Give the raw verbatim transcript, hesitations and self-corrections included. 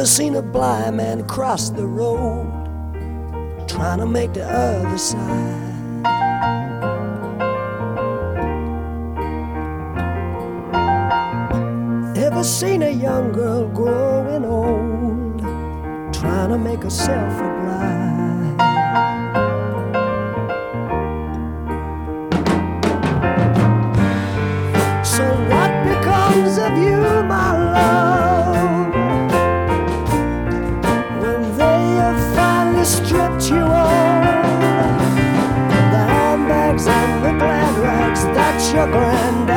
Ever seen a blind man cross the road trying to make the other side? Ever seen a young girl growing old trying to make herself a bride?